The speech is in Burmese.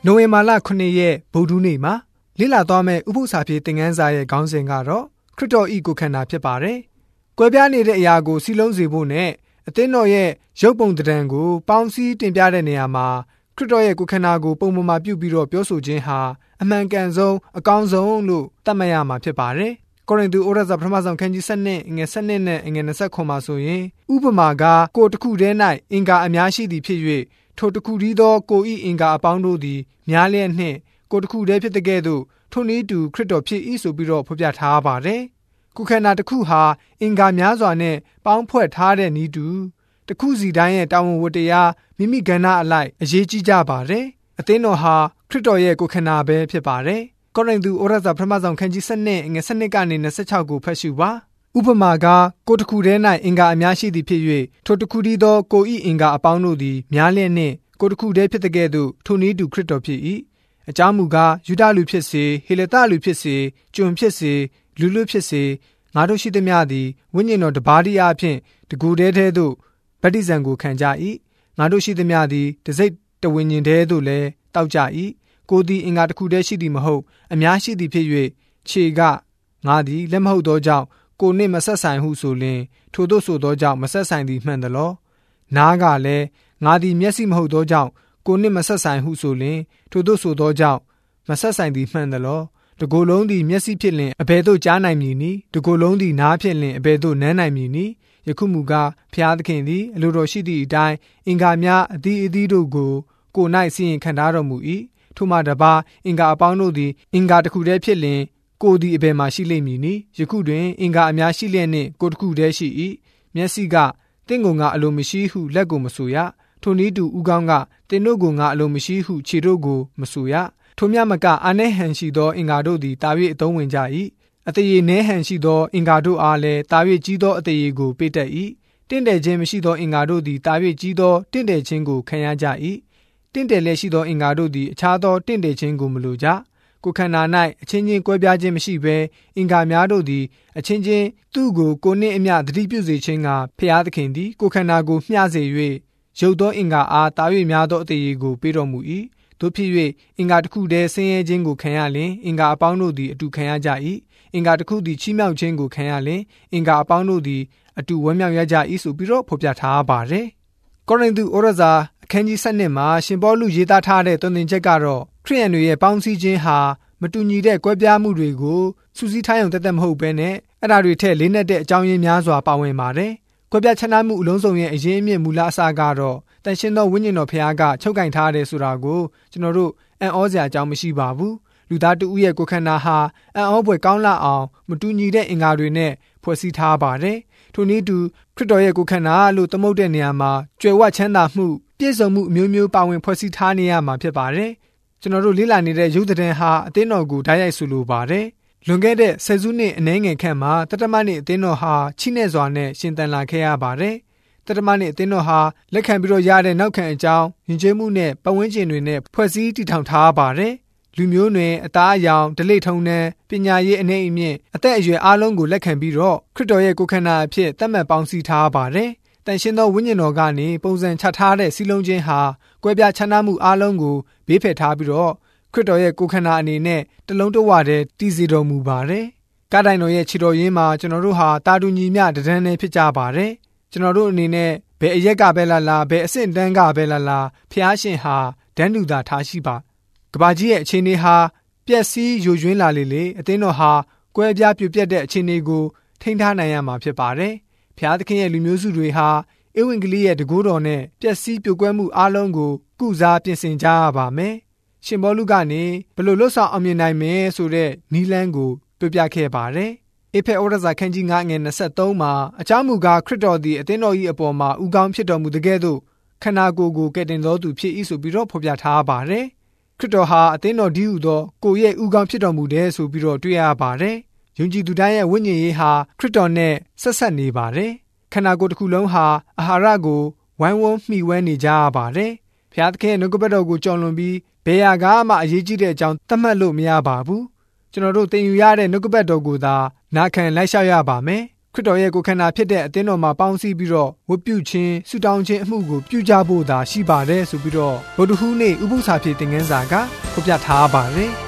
နိုဝင်ဘာလ9ရက်ဗုဒ္ဓနေ့မှာလေ့လာသွားမယ့်ဥပုသ္စာပြေသင်ခန်းစာရဲ့ခေါင်းစဉ်ကတော့ခရစ်တော်ဤကိုယ်ခန္ဓာဖြစ်ပါတယ်။ကွဲပြားနေတဲ့အရာကိုစီလုံးစေဖို့နဲ့အသင်းတော်ရဲ့ရုပ်ပုံသဏ္ဍာန်ကိုပေါင်းစည်းတင်ပြတဲ့နေရာမှာခရစ်တော်ရဲ့ကိုယ်ခန္ဓာကိုပုံပေါ်မှာပြုပြီးတော့ပြောဆိုခြင်းဟာအမှန်ကန်ဆုံးအကောင်းဆုံးလို့သတ်မှတ်ရမှာဖြစ်ပါတယ်။ကောရိန္သုဩရစာပထမဆုံးခန်းကြီး7ငယ်7နဲ့ငယ်20မှာဆိုရင်ဥပမာကကိုယ်တစ်ခုတည်း၌အင်္ဂါအများရှိသည်ဖြစ်၍ထိုတစ်ခုတည်းသောကိုယ်၏အင်္ဂါအပေါင်းတို့သည်များလျက်နှင့်ကိုယ်တစ်ခုတည်းဖြစ်တဲ့ကဲ့သို့ထိုနည်းတူခရစ်တော်ဖြစ်၏ဆိုပြီးတော့ဖော်ပြထားပါတယ်။ကိုယ်ခန္ဓာတစ်ခုဟာအင်္ဂါများစွာနဲ့ပေါင်းဖွဲ့ထားတဲ့နည်းတူတစ်ခုစီတိုင်းရဲ့တာဝန်ဝတ္တရားမိမိကဏ္ဍအလိုက်အရေးကြီးကြပါတယ်။အသင်းတော်ဟာခရစ်တော်ရဲ့ကိုယ်ခန္ဓာပဲဖြစ်ပါတယ်။ကောရိန္သုဩရစာပထမဆုံးခန်းကြီး7ငယ်7ကနေ26ကိုဖတ်ရှုပါ။ဥပမာကကိုယ်တစ်ခုတည်း၌အင်္ဂါအများရှိသည်ဖြစ်၍ထိုတစ်ခုတည်းသောကိုယ်၏အင်္ဂါအပေါင်းတို့သည်များလျက်နှင့်ကိုယ်တစ်ခုတည်းဖြစ်တဲ့ကဲ့သို့ထိုနည်းတူခရစ်တော်ဖြစ်၏။အကြောင်းမူကားယူဒလူဖြစ်စေဟေလသလူဖြစ်စေကျွန်ဖြစ်စေလူလူဖြစ်စေငါတို့ရှိသမျှသည်ဝိညာဉ်တော်တပါးတည်းအဖြစ်တကူတည်းတည်းသို့ဗတ္တိဇံကိုခံကြ၏ငါတို့ရှိသမျှသည်တစိတ်တဝိညာဉ်တည်းသို့လည်းတောက်ကြ၏ကိုယ်သည်အင်္ဂါတစ်ခုတည်းရှိသည်မဟုတ်အများရှိသည်ဖြစ်၍ခြေကငါသည်လက်မဟုတ်သောကြောင့်ကိုယ်နှင့်မဆက်ဆိုင်ဟုဆိုလျှင်ထိုသို့ဆိုသောကြောင့်မဆက်ဆိုင်သည်မှန်သလောနားကလည်းငါသည်မျက်စိမဟုတ်သောကြောင့်ကိုယ်နှင့်မဆက်ဆိုင်ဟုဆိုလျှင်ထိုသို့ဆိုသောကြောင့်မဆက်ဆိုင်သည်မှန်သလောတကိုယ်လုံးသည်မျက်စိဖြစ်လျင်အဘယ်သို့ကြားနိုင်မည်နည်းတကိုယ်လုံးသည်နားဖြစ်လျင်အဘယ်သို့နမ်းနိုင်မည်နည်းယခုမူကားဖျားသခင်သည်အလိုတော်ရှိသည့်အတိုင်းအင်္ဂါများအသီးအသီးတို့ကိုကိုယ်၌စီရင်ခံထားတော်မူ၏ထိုမှတပါအင်္ဂါအပေါင်းတို့သည်အင်္ဂါတစ်ခုတည်းဖြစ်လျင်ကိုယ်သည်အဘယ်မှရှိလိမ့်မည်နည်းယခုတွင်အင်္ဂါအများရှိလျက်နှင့်ကိုယ်တစ်ခုတည်းရှိ၏မျက်စိကတင့်ကိုငါအလိုမရှိဟုလက်ကိုမဆိုရထိုနည်းတူဥကောင်းကတင်တို့ကိုငါအလိုမရှိဟုခြေတို့ကိုမဆိုရထိုမြမကအာနည်းဟန်ရှိသောအင်္ဂါတို့သည်တာ၍အသုံးဝင်ကြ၏အတရေနည်းဟန်ရှိသောအင်္ဂါတို့အားလည်းတာ၍ကြီးသောအတရေကိုပေးတတ်၏တင့်တယ်ခြင်းမရှိသောအင်္ဂါတို့သည်တာ၍ကြီးသောတင့်တယ်ခြင်းကိုခံရကြ၏တင့်တယ်လည်းရှိသောအင်္ဂါတို့သည်အခြားသောတင့်တယ်ခြင်းကိုမလိုကြကိုယ်ခန္ဓာ၌အချင်းချင်းကွဲပြားခြင်းမရှိဘဲအင်္ဂါများတို့သည်အချင်းချင်းသူ့ကိုကိုယ်နှင့်အမျှသတိပြုစေခြင်းကဖျားသခင်သည်ကိုယ်ခန္ဓာကိုမျှစေ၍ရုပ်သောအင်္ဂါအားတာ၍များသောအတရေကိုပေးတော်မူ၏တို့ဖြစ်၍အင်္ဂါတစ်ခုတည်းဆင်းရဲခြင်းကိုခံရလျင်အင်္ဂါအပေါင်းတို့သည်အတူခံရကြ၏အင်္ဂါတစ်ခုသည်ချီးမြှောက်ခြင်းကိုခံရလျင်အင်္ဂါအပေါင်းတို့သည်အတူဝမ်းမြောက်ရကြ၏ဆိုပြီးတော့ဖော်ပြထားပါတယ်။ကောရိန္သုဩရစာအခန်းကြီး7မှာရှင်ပေါလုရေးသားထားတဲ့သွန်သင်ချက်ကတော့ခရိယန်တွေရဲ့ပေါင်းစည်းခြင်းဟာမတူညီတဲ့ကွဲပြားမှုတွေကိုစုစည်းထားရုံသက်မဟုတ်ဘဲနဲ့အဲ့ဒါတွေထက်လေးနက်တဲ့အကြောင်းရင်းများစွာပါဝင်ပါတယ်။ကွဲပြားခြားနားမှုအလုံးစုံရဲ့အရင်းအမြစ်မူလအစကတော့တန်ရှင်းသောဝိညာဉ်တော်ဖခင်ကချုပ်ကင်ထားတယ်ဆိုတာကိုကျွန်တော်တို့အံ့ဩစရာအကြောင်းမရှိပါဘူးလူသားတဦးရဲ့ကိုယ်ခန္ဓာဟာအံ့ဩဖွယ်ကောင်းလာအောင်မတူညီတဲ့အင်္ဂါတွေနဲ့ဖွဲ့စည်းထားပါတယ်ထိုနည်းတူခရစ်တော်ရဲ့ကိုယ်ခန္ဓာလို့သမုတ်တဲ့နေရာမှာကြွယ်ဝချမ်းသာမှုပြည့်စုံမှုအမျိုးမျိုးပါဝင်ဖွဲ့စည်းထားနေရမှာဖြစ်ပါတယ်ကျွန်တော်တို့လေ့လာနေတဲ့ရုပ်သဏ္ဍာန်ဟာအသင်းတော်ကိုဓာတ်ရိုက်ဆိုလိုပါတယ်လွန်ခဲ့တဲ့ဆယ်စုနှစ်အနည်းငယ်ခန့်မှာတတမနှစ်အသင်းတော်ဟာချိနဲ့စွာနဲ့ရှင်သန်လာခဲ့ရပါတယ်တတမနှစ်အသင်းတော်ဟာလက်ခံပြီးတော့ရတဲ့နောက်ခံအကြောင်းယဉ်ကျေးမှုနဲ့ပတ်ဝန်းကျင်တွေနဲ့ဖွဲ့စည်းတည်ထောင်ထားပါတယ်လူမျိုးနွယ်အသားအရောင်ဓလေ့ထုံးတမ်းပညာရေးအနေအမြင့်အသက်အရွယ်အားလုံးကိုလက်ခံပြီးတော့ခရစ်တော်ရဲ့ကိုယ်ခန္ဓာအဖြစ်သတ်မှတ်ပေါင်းစည်းထားပါတယ်တန်ရှင်းသောဝိညာဉ်တော်ကနေပုံစံချထားတဲ့စည်းလုံးခြင်းဟာကွဲပြားခြားနားမှုအားလုံးကိုဘေးဖယ်ထားပြီးတော့ခရစ်တော်ရဲ့ကိုယ်ခန္ဓာအနေနဲ့တလုံးတဝတည်းတည်စေတော်မူပါတယ်ကားတိုင်တော်ရဲ့ခြေတော်ရင်းမှာကျွန်တော်တို့ဟာတာတူညီမျှတဒန်းနဲ့ဖြစ်ကြပါတယ်ကျွန်တော်တို့အနေနဲ့ဘယ်အရက်ကပဲလာလာဘယ်အဆင့်တန်းကပဲလာလာဖျားရှင်ဟာဒန်းတူသာထားရှိပါကဘာကြီးရဲ့အခြေအနေဟာပျက်စီးယိုယွင်းလာလေအသင်းတော်ဟာကွဲပြားပြိုပြက်တဲ့အခြေအနေကိုထိန်းထားနိုင်ရမှာဖြစ်ပါတယ်ဖျားသခင်ရဲ့လူမျိုးစုတွေဟာဧဝံဂေလိရဲ့တကူတော်နဲ့ပျက်စီးပြိုကွဲမှုအလုံးကိုကုစားပြင်ဆင်ကြရပါမယ်ရှင်ဘောလုကနေဘယ်လိုလွတ်ဆောင်အောင်မြင်နိုင်မယ်ဆိုတဲ့နီလန်းကိုပြောပြခဲ့ပါတယ်အေဖဲဩရစာခန်းကြီး9ငယ်23မှာအကြောင်းမူကားခရစ်တော်သည်အသင်းတော်၏အပေါ်မှာဥကောင်းဖြစ်တော်မူတဲ့ကဲ့သို့ခန္ဓာကိုယ်ကိုကယ်တင်တော်သူဖြစ်၏ဆိုပြီးတော့ဖော်ပြထားပါတယ်ခရစ်တော်ဟာအသင်းတော်ဒီဟုသောကိုယ်ရဲ့ဥကောင်းဖြစ်တော်မူတယ်ဆိုပြီးတော့တွေ့ရပါတယ်ယုံကြည်သူတိုင်းရဲ့ဝိညာဉ်ရေးဟာခရစ်တော်နဲ့ဆက်ဆက်နေပါတယ်ခန္ဓာကိုယ်တစ်ခုလုံးဟာအာဟာရကိုဝိုင်းဝန်းမှီဝဲနေကြရပါတယ်ဘုရားသခင်ရဲ့နှုတ်ကပတ်တော်ကိုကြော်လွန်ပြီးဘယ်ဟာကမှအရေးကြီးတဲ့အကြောင်းသတ်မှတ်လို့မရပါဘူးကျွန်တော်တို့သင်ယူရတဲ့နှုတ်ကပတ်တော်ကိုသာနာခံလိုက်လျှောက်ရပါမယ်ခခရစ်တော်ရဲ့ကိုယ်ခန္ဓာဖြစ်တဲ့အသင်းတော်မှာပေါင်းစည်းပြီးတော့ဝတ်ပြုခြင်းဆုတောင်းခြင်းအမှုကိုပြုကြဖို့သာရှိပါတယ်ဆိုပြီးတော့ဗုဒ္ဓဟူးနေ့ဥပုသ္စာပြေသင်ခန်းစာကဖော်ပြထားပါတယ်